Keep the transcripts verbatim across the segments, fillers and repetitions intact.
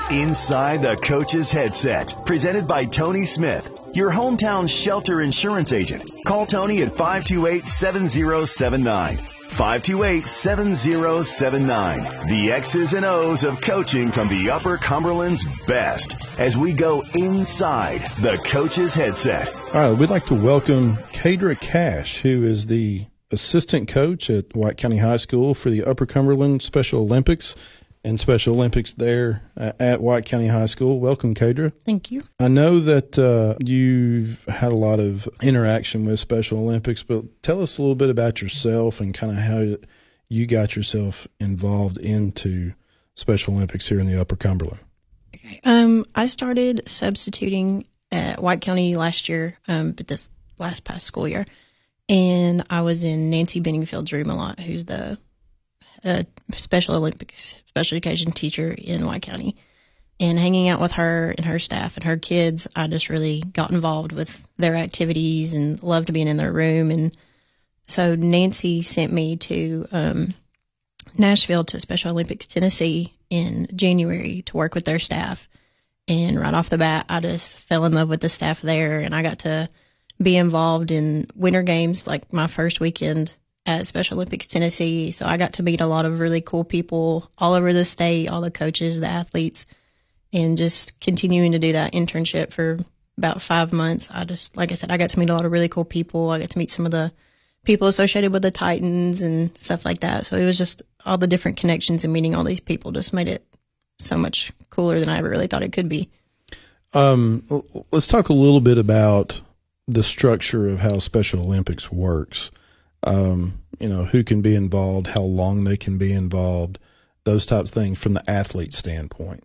Inside the Coach's Headset, presented by Tony Smith, your hometown shelter insurance agent. Call Tony at five two eight, seven zero seven nine. five two eight, seven zero seven nine. The X's and O's of coaching from the Upper Cumberland's best as we go inside the Coach's Headset. All right, we'd like to welcome Kadra Cash, who is the assistant coach at White County High School for the Upper Cumberland Special Olympics and Special Olympics there at White County High School. Welcome, Kadra. Thank you. I know that uh, you've had a lot of interaction with Special Olympics, but tell us a little bit about yourself and kind of how you got yourself involved into Special Olympics here in the Upper Cumberland. Okay. Um, I started substituting at White County last year, um, but this last past school year, and I was in Nancy Benningfield's room a lot, who's the uh, Special Olympics special education teacher in White County. And hanging out with her and her staff and her kids, I just really got involved with their activities and loved being in their room. And so Nancy sent me to um, Nashville to Special Olympics Tennessee in January to work with their staff. And right off the bat, I just fell in love with the staff there, and I got to be involved in winter games, like my first weekend at Special Olympics Tennessee. So I got to meet a lot of really cool people all over the state, all the coaches, the athletes, and just continuing to do that internship for about five months. I just, like I said, I got to meet a lot of really cool people. I got to meet some of the people associated with the Titans and stuff like that. So it was just all the different connections and meeting all these people just made it so much cooler than I ever really thought it could be. Um, let's talk a little bit about the structure of how Special Olympics works. Um, you know, who can be involved, how long they can be involved, those types of things from the athlete standpoint.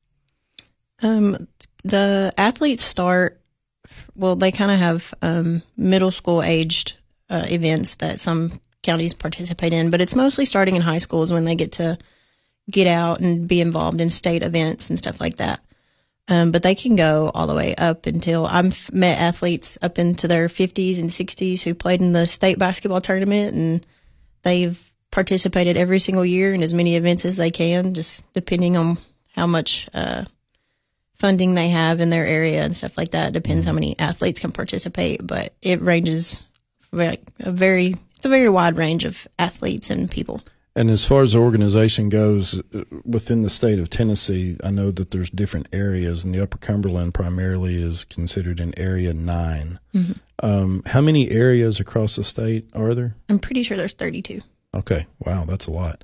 Um, the athletes start, well, they kind of have um, middle school aged uh, events that some counties participate in, but it's mostly starting in high schools when they get to get out and be involved in state events and stuff like that. Um, but they can go all the way up until I've met athletes up into their fifties and sixties who played in the state basketball tournament, and they've participated every single year in as many events as they can, just depending on how much uh, funding they have in their area and stuff like that. It depends how many athletes can participate, but it ranges like a very, it's a very wide range of athletes and people. And as far as the organization goes, within the state of Tennessee, I know that there's different areas, and the Upper Cumberland primarily is considered in Area nine. Mm-hmm. Um, how many areas across the state are there? I'm pretty sure there's thirty-two. Okay. Wow, that's a lot.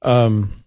Um,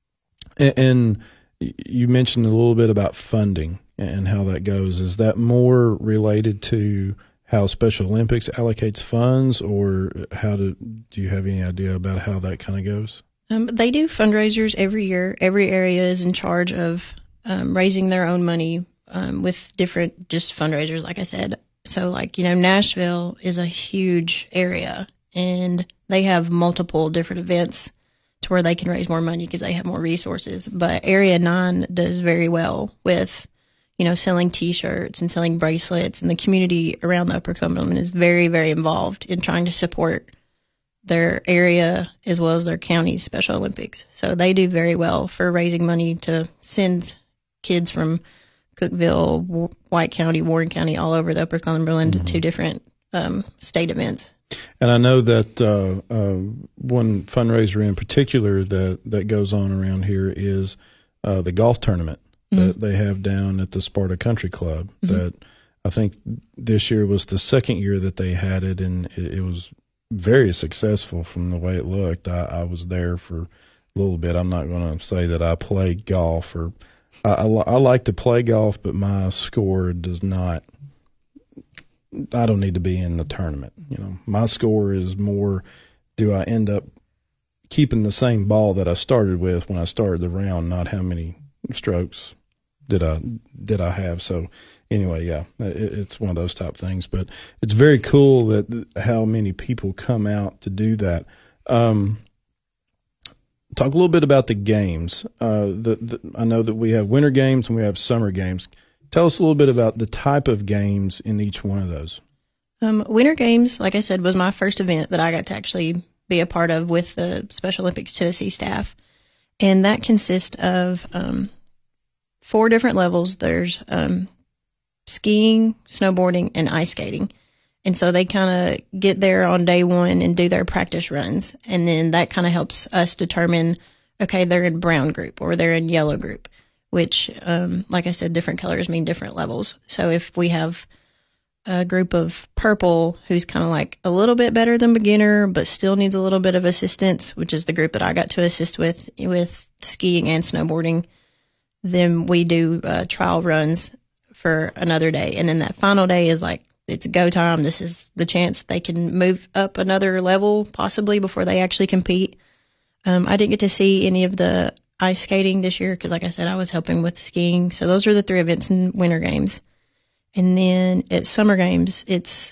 and, and you mentioned a little bit about funding and how that goes. Is that more related to how Special Olympics allocates funds, or how do, do you have any idea about how that kind of goes? Um, they do fundraisers every year. Every area is in charge of um, raising their own money um, with different just fundraisers, like I said. So, like, you know, Nashville is a huge area, and they have multiple different events to where they can raise more money because they have more resources. But Area nine does very well with, you know, selling T-shirts and selling bracelets, and the community around the Upper Cumberland is very, very involved in trying to support their area as well as their county's Special Olympics. So they do very well for raising money to send kids from Cookeville, White County, Warren County, all over the Upper Cumberland mm-hmm. to different um, state events. And I know that uh, uh, one fundraiser in particular that, that goes on around here is uh, the golf tournament that mm-hmm. they have down at the Sparta Country Club. Mm-hmm. That I think this year was the second year that they had it, and it, it was very successful from the way it looked. I, I was there for a little bit. I'm not going to say that I played golf, or I, I, I like to play golf, but my score does not. I don't need to be in the tournament. You know, my score is more, do I end up keeping the same ball that I started with when I started the round, not how many strokes did I did I have. So anyway, yeah, it, it's one of those type things. But it's very cool that how many people come out to do that. Um, talk a little bit about the games. Uh, the, the I know that we have winter games and we have summer games. Tell us a little bit about the type of games in each one of those. Um, Winter Games, like I said, was my first event that I got to actually be a part of with the Special Olympics Tennessee staff. And that consists of um, four different levels. There's um, skiing, snowboarding, and ice skating. And so they kind of get there on day one and do their practice runs. And then that kind of helps us determine, okay, they're in brown group or they're in yellow group, which, um, like I said, different colors mean different levels. So if we have a group of purple who's kind of like a little bit better than beginner, but still needs a little bit of assistance, which is the group that I got to assist with, with skiing and snowboarding, then we do uh, trial runs for another day. And then that final day is like, it's go time. This is the chance they can move up another level possibly before they actually compete. Um, I didn't get to see any of the ice skating this year because, like I said, I was helping with skiing. So those are the three events in winter games. And then at summer games, it's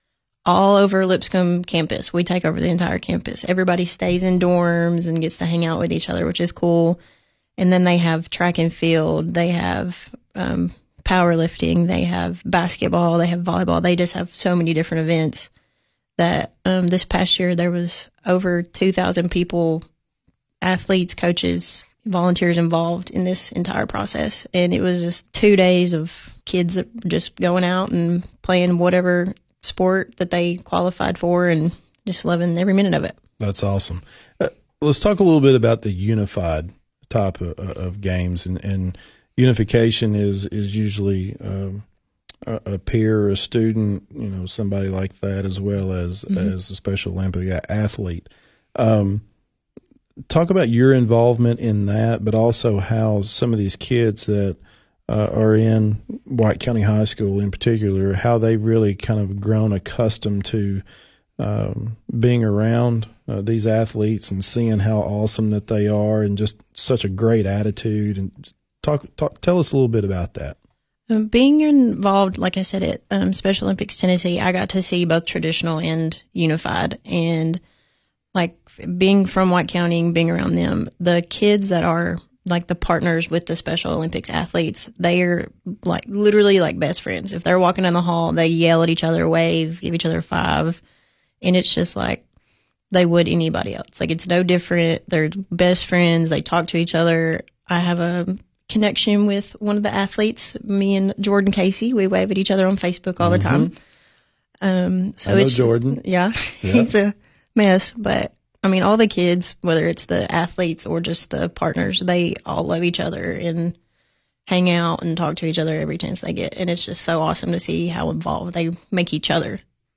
all over Lipscomb campus. We take over the entire campus. Everybody stays in dorms and gets to hang out with each other, which is cool. And then they have track and field. They have um, powerlifting. They have basketball. They have volleyball. They just have so many different events that um, this past year there was over two thousand people, athletes, coaches, volunteers involved in this entire process. And it was just two days of kids that were just going out and playing whatever sport that they qualified for and just loving every minute of it. That's awesome. Uh, let's talk a little bit about the unified type of, of games. And, and unification is, is usually um, a, a peer or a student, you know, somebody like that, as well as, mm-hmm. as a Special Olympic athlete. Um, talk about your involvement in that, but also how some of these kids that uh, are in White County High School in particular, how they've really kind of grown accustomed to um, being around uh, these athletes and seeing how awesome that they are and just such a great attitude. And talk, talk tell us a little bit about that. Um, being involved, like I said, at um, Special Olympics Tennessee, I got to see both traditional and unified. And like being from White County and being around them, the kids that are like the partners with the Special Olympics athletes, they are like literally like best friends. If they're walking down the hall, they yell at each other, wave, give each other a five. And it's just like they would anybody else. Like it's no different. They're best friends. They talk to each other. I have a connection with one of the athletes, me and Jordan Casey. We wave at each other on Facebook all mm-hmm. the time. Um, so I know it's Jordan. Just, yeah, yeah. He's a mess, but I mean, all the kids, whether it's the athletes or just the partners, they all love each other and hang out and talk to each other every chance they get. And it's just so awesome to see how involved they make each other.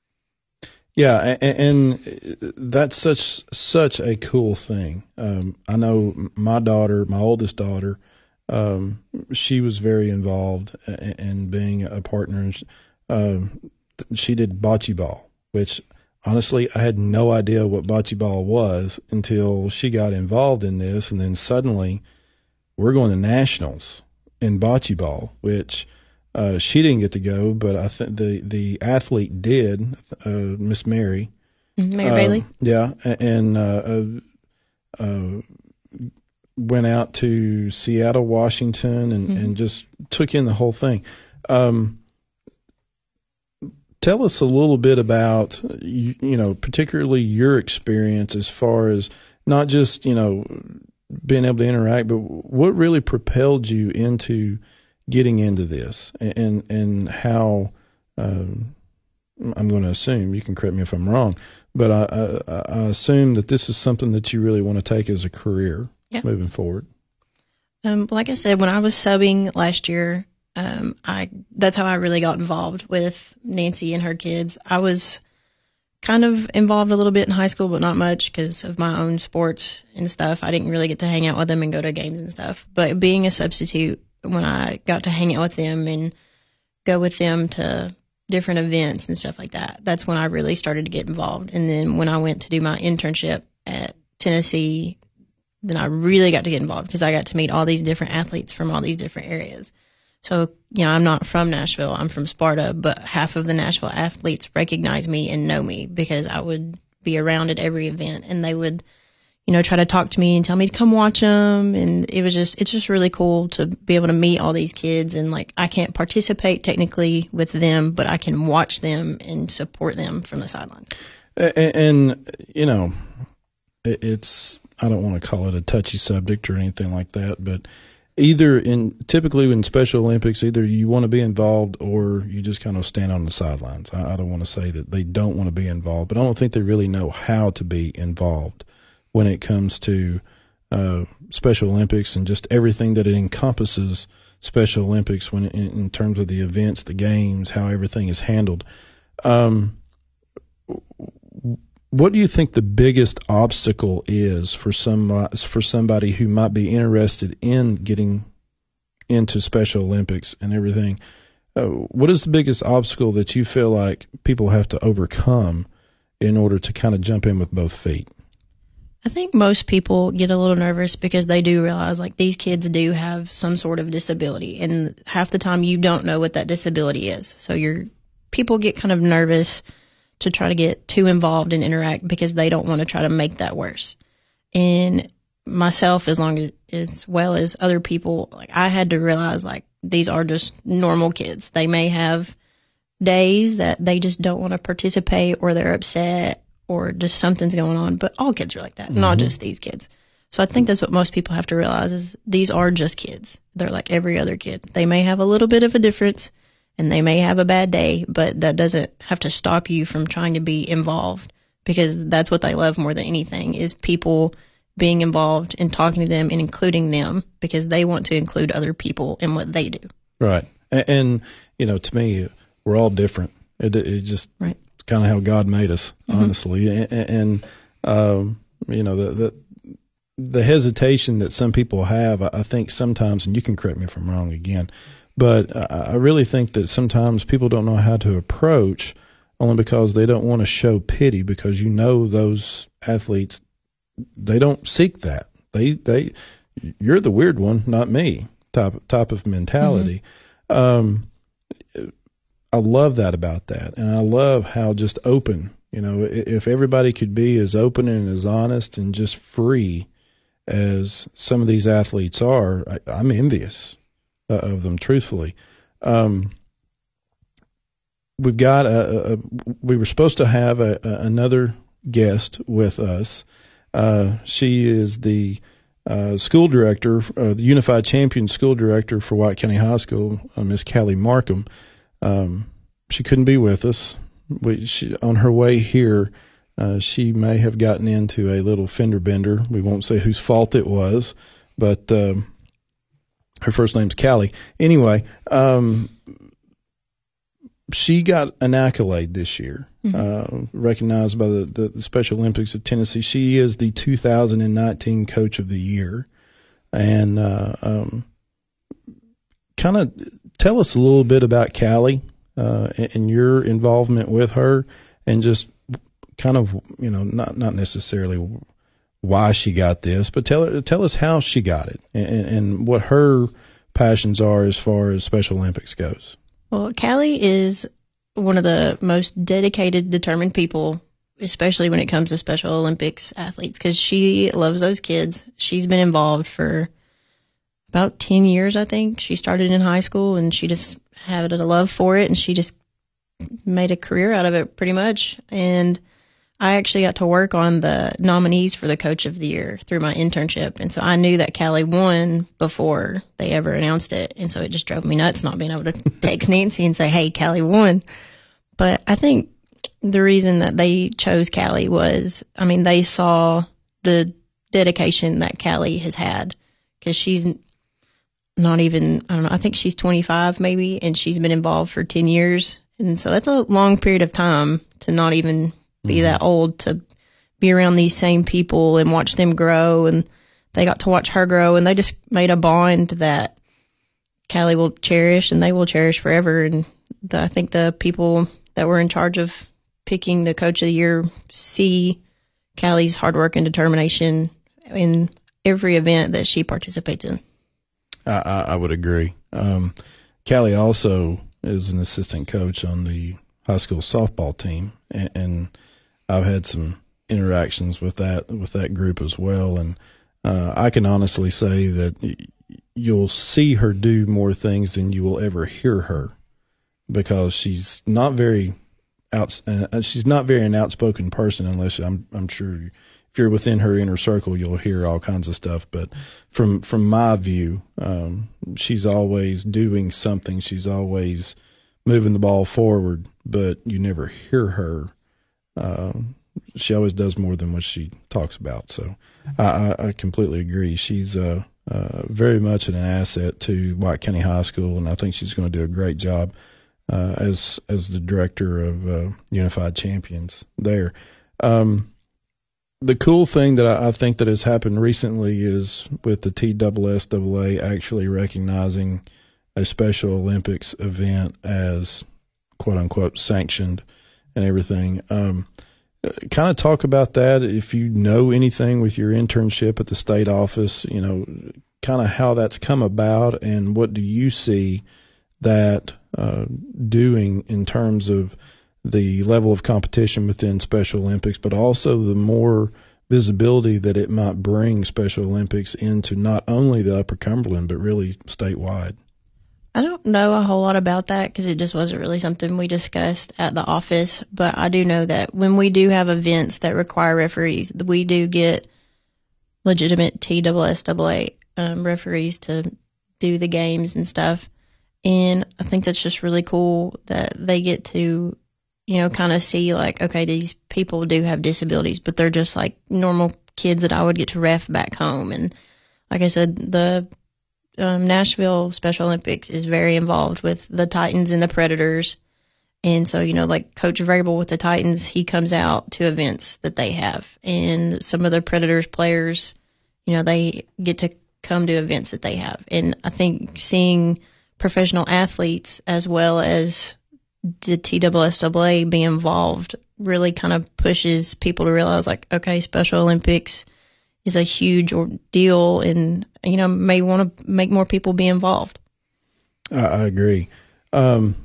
Yeah, and, and that's such such a cool thing. Um, I know my daughter, my oldest daughter, um, she was very involved in, in being a partner. Um, she did bocce ball, which honestly, I had no idea what bocce ball was until she got involved in this, and then suddenly we're going to nationals in bocce ball, which uh, she didn't get to go, but I think the the athlete did, uh, Miss Mary, Mary uh, Bailey, yeah, and uh, uh, went out to Seattle, Washington, and, mm-hmm. and just took in the whole thing. Um, Tell us a little bit about, you, you know, particularly your experience as far as not just, you know, being able to interact, but what really propelled you into getting into this and and how, um, I'm going to assume, you can correct me if I'm wrong, but I, I, I assume that this is something that you really want to take as a career yeah. moving forward. Um, like I said, when I was subbing last year, Um, I, that's how I really got involved with Nancy and her kids. I was kind of involved a little bit in high school, but not much because of my own sports and stuff. I didn't really get to hang out with them and go to games and stuff. But being a substitute, when I got to hang out with them and go with them to different events and stuff like that, that's when I really started to get involved. And then when I went to do my internship at Tennessee, then I really got to get involved because I got to meet all these different athletes from all these different areas. So, you know, I'm not from Nashville. I'm from Sparta, but half of the Nashville athletes recognize me and know me because I would be around at every event, and they would, you know, try to talk to me and tell me to come watch them. And it was just, it's just really cool to be able to meet all these kids. And like, I can't participate technically with them, but I can watch them and support them from the sidelines. And, and you know, it's, I don't want to call it a touchy subject or anything like that, but either in typically in Special Olympics, either you want to be involved or you just kind of stand on the sidelines. I, I don't want to say that they don't want to be involved, but I don't think they really know how to be involved when it comes to uh, Special Olympics and just everything that it encompasses Special Olympics when in, in terms of the events, the games, how everything is handled. Um, what do you think the biggest obstacle is for some for somebody who might be interested in getting into Special Olympics and everything? Uh, what is the biggest obstacle that you feel like people have to overcome in order to kind of jump in with both feet? I think most people get a little nervous because they do realize, like, these kids do have some sort of disability, and half the time you don't know what that disability is. So you're people get kind of nervous to try to get too involved and interact because they don't want to try to make that worse. And myself, as long as as well as other people, like, I had to realize, like, these are just normal kids. They may have days that they just don't want to participate, or they're upset, or just something's going on. But all kids are like that, mm-hmm. not just these kids. So I think that's what most people have to realize is these are just kids. They're like every other kid. They may have a little bit of a difference, and they may have a bad day, but that doesn't have to stop you from trying to be involved, because that's what they love more than anything, is people being involved and talking to them and including them, because they want to include other people in what they do. Right. And, and you know, to me, we're all different. It, it just right. It's kind of how God made us, honestly. Mm-hmm. And, and um, you know, the, the the hesitation that some people have, I think sometimes, and you can correct me if I'm wrong again, but I really think that sometimes people don't know how to approach, only because they don't want to show pity, because you know those athletes, they don't seek that. They they you're the weird one, not me, type type of mentality. Mm-hmm. Um, I love that about that, and I love how just open. You know, if everybody could be as open and as honest and just free as some of these athletes are, I, I'm envious uh, of them, truthfully. Um, we've got a, a, we were supposed to have a, a, another guest with us. Uh, she is the uh, school director, uh, the Unified Champion school director for White County High School, uh, Miss Callie Markham. Um, she couldn't be with us. We, she, on her way here, uh, she may have gotten into a little fender bender. We won't say whose fault it was, but um, her first name's Callie. Anyway, um, she got an accolade this year, mm-hmm. uh, recognized by the, the, the Special Olympics of Tennessee. She is the two thousand nineteen Coach of the Year. And uh, um, kind of tell us a little bit about Callie uh, and, and your involvement with her, and just kind of, you know, not not necessarily why she got this, but tell tell us how she got it, and, and what her passions are as far as Special Olympics goes. Well, Callie is one of the most dedicated, determined people, especially when it comes to Special Olympics athletes, because she loves those kids. She's been involved for about ten years, I think. She started in high school, and she just had a love for it, and she just made a career out of it pretty much. And I actually got to work on the nominees for the Coach of the Year through my internship, and so I knew that Callie won before they ever announced it, and so it just drove me nuts not being able to text Nancy and say, hey, Callie won. But I think the reason that they chose Callie was, I mean, they saw the dedication that Callie has had, because she's not even, I don't know, I think she's twenty-five maybe, and she's been involved for ten years, and so that's a long period of time to not even be that old, to be around these same people and watch them grow. And they got to watch her grow, and they just made a bond that Callie will cherish and they will cherish forever. And the, I think the people that were in charge of picking the Coach of the Year see Callie's hard work and determination in every event that she participates in. I, I, I would agree. Um, Callie also is an assistant coach on the high school softball team, and, and I've had some interactions with that with that group as well, and uh, I can honestly say that y- you'll see her do more things than you will ever hear her, because she's not very out. Uh, she's not very an outspoken person, unless I'm I'm sure if if you're within her inner circle, you'll hear all kinds of stuff. But from from my view, um, she's always doing something. She's always moving the ball forward, but you never hear her. Uh, she always does more than what she talks about. So I, I completely agree. She's uh, uh, very much an asset to White County High School, and I think she's going to do a great job uh, as as the director of uh, Unified Champions there. Um, the cool thing that I, I think that has happened recently is with the T S S A A actually recognizing a Special Olympics event as quote unquote sanctioned and everything. Um, kind of talk about that. If you know anything with your internship at the state office, you know, kind of how that's come about and what do you see that uh, doing in terms of the level of competition within Special Olympics, but also the more visibility that it might bring Special Olympics into not only the Upper Cumberland, but really statewide. I don't know a whole lot about that because it just wasn't really something we discussed at the office. But I do know that when we do have events that require referees, we do get legitimate T S S A A um, referees to do the games and stuff. And I think that's just really cool that they get to, you know, kind of see like, okay, these people do have disabilities, but they're just like normal kids that I would get to ref back home. And like I said, the Um, Nashville Special Olympics is very involved with the Titans and the Predators. And so, you know, like Coach Vrabel with the Titans, he comes out to events that they have. And some of the Predators players, you know, they get to come to events that they have. And I think seeing professional athletes as well as the T S S A A be involved really kind of pushes people to realize like, okay, Special Olympics is a huge ordeal and, you know, may want to make more people be involved. I, I agree. Um,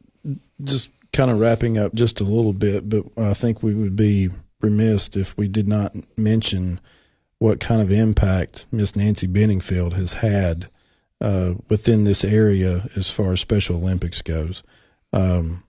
just kind of wrapping up just a little bit, but I think we would be remiss if we did not mention what kind of impact Miss Nancy Benningfield has had uh, within this area as far as Special Olympics goes. Um,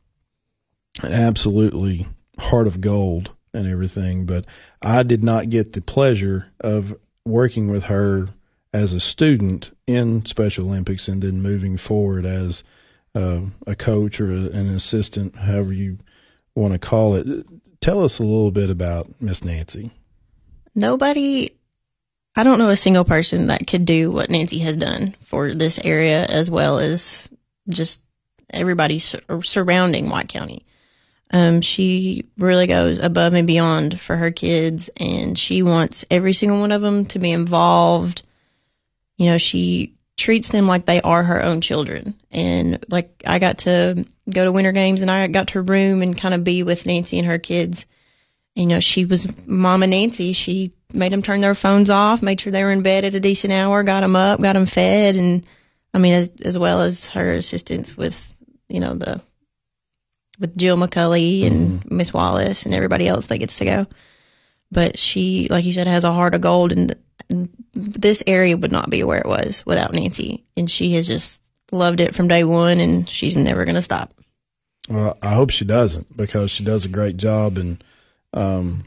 absolutely heart of gold and everything, but I did not get the pleasure of working with her as a student in Special Olympics and then moving forward as uh, a coach or a, an assistant, however you want to call it. Tell us a little bit about Miss Nancy. Nobody, I don't know a single person that could do what Nancy has done for this area as well as just everybody sur- surrounding White County. Um, she really goes above and beyond for her kids, and she wants every single one of them to be involved. You know, she treats them like they are her own children. And like I got to go to Winter Games, and I got to room and kind of be with Nancy and her kids. And, you know, she was Mama Nancy. She made them turn their phones off, made sure they were in bed at a decent hour, got them up, got them fed, and I mean, as, as well as her assistants with, you know, the with Jill McCulley and mm-hmm. Miss Wallace and everybody else that gets to go. But she, like you said, has a heart of gold, and, and this area would not be where it was without Nancy. And she has just loved it from day one, and she's never going to stop. Well, I hope she doesn't, because she does a great job, and um,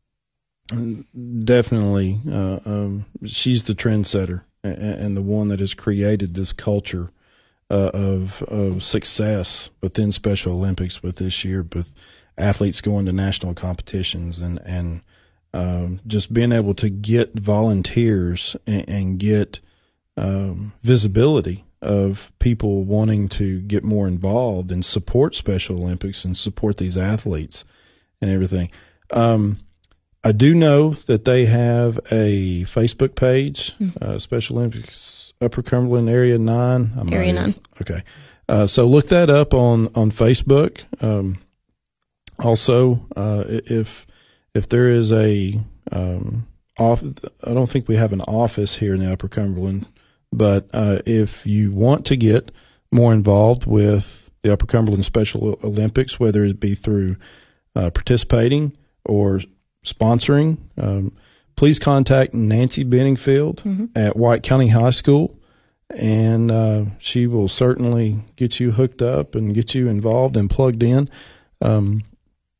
definitely uh, um, she's the trendsetter and, and the one that has created this culture Uh, of of success within Special Olympics with this year, with athletes going to national competitions and and um, just being able to get volunteers and, and get um, visibility of people wanting to get more involved and support Special Olympics and support these athletes and everything. Um, I do know that they have a Facebook page, mm-hmm. uh, Special Olympics Upper Cumberland Area nine. I'm Area nine. Okay. Uh, so look that up on, on Facebook. Um, also, uh, if, if there is a, um, off, I don't think we have an office here in the Upper Cumberland, but, uh, if you want to get more involved with the Upper Cumberland Special Olympics, whether it be through, uh, participating or sponsoring, um, please contact Nancy Benningfield mm-hmm. at White County High School, and uh, she will certainly get you hooked up and get you involved and plugged in. Um,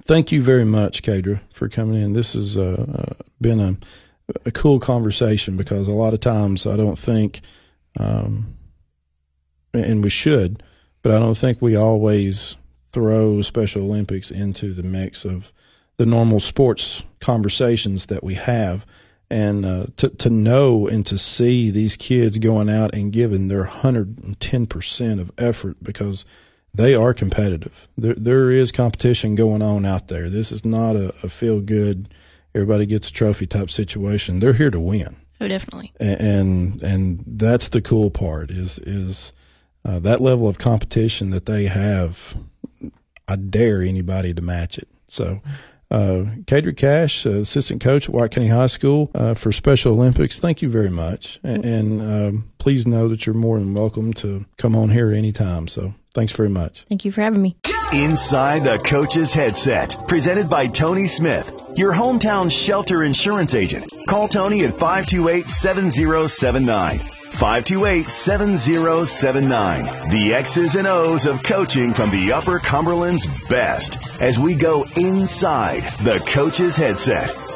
thank you very much, Kadra, for coming in. This has uh, uh, been a, a cool conversation, because a lot of times I don't think, um, and we should, but I don't think we always throw Special Olympics into the mix of the normal sports conversations that we have. And uh, to to know and to see these kids going out and giving their one hundred ten percent of effort, because they are competitive. There there is competition going on out there. This is not a, a feel good, everybody gets a trophy type situation. They're here to win. Oh, definitely. And and, and that's the cool part is is uh, that level of competition that they have. I dare anybody to match it. So. Uh, Kadra Cash, uh, assistant coach at White County High School uh, for Special Olympics. Thank you very much, and, and um, please know that you're more than welcome to come on here anytime. So, thanks very much. Thank you for having me. Inside the Coach's Headset, presented by Tony Smith, your hometown shelter insurance agent. Call Tony at five two eight, seven zero seven nine. five two eight, seven zero seven nine. The X's and O's of coaching from the Upper Cumberland's best as we go inside the Coach's Headset.